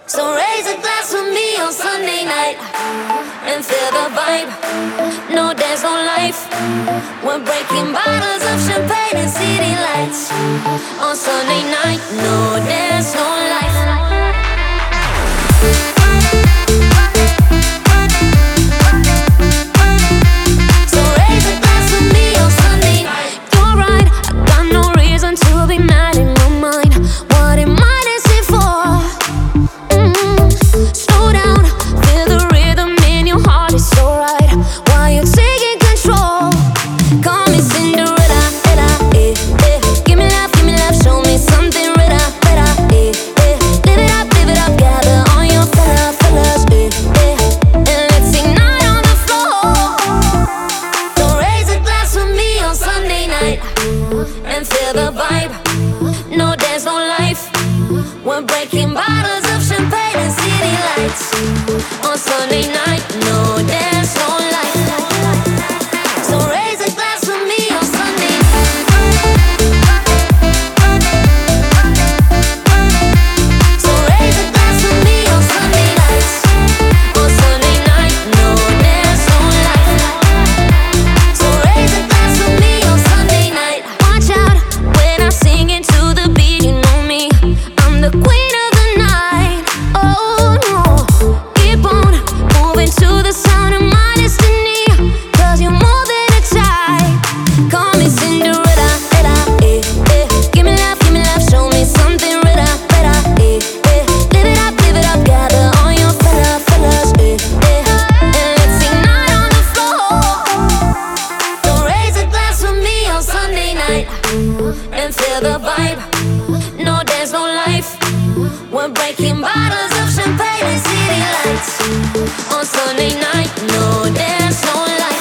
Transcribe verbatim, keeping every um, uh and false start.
So raise a glass with me on Sunday night and feel the vibe. No dance, no life. We're breaking bottles of champagne and city lights on Sunday night. No dance, no life. So raise a glass with me on Sunday night. You're right, I got no reason to be mad in my mind. What am I dancing for? Mm-hmm. Slow down, feel the rhythm in your heart, it's alright. While you're taking control, call me Cinderella, Ella, eh, eh. Give me love, give me love, show me something better, better, eh, eh. Live it up, live it up, gather all your fella, fellas, eh, eh. And let's ignite on the floor. So raise a glass with me on Sunday night and feel the vibe. No dance, no life. We're breaking bottles of champagne and city lights on Sunday night. No dance, no life. So raise a glass with me on Sunday. So raise a glass with me on Sunday nights. On Sunday night, no dance, no life. So raise a glass with me on Sunday night. Watch out when I sing into the beat, you know me. I'm the queen of the night. Oh no, keep on moving to the sound of my destiny. Cause you're more than a type. Call me Cinderella, Ella, eh, eh. Give me love, give me love, show me something better, better, eh, eh. Live it up, live it up, gather all your fella, fellas, eh, eh. And let's ignite on the floor. So raise a glass with me on Sunday night and feel the vibe. No dance, no life. We're breaking bottles of champagne and city lights on Sunday night. No dance, no life.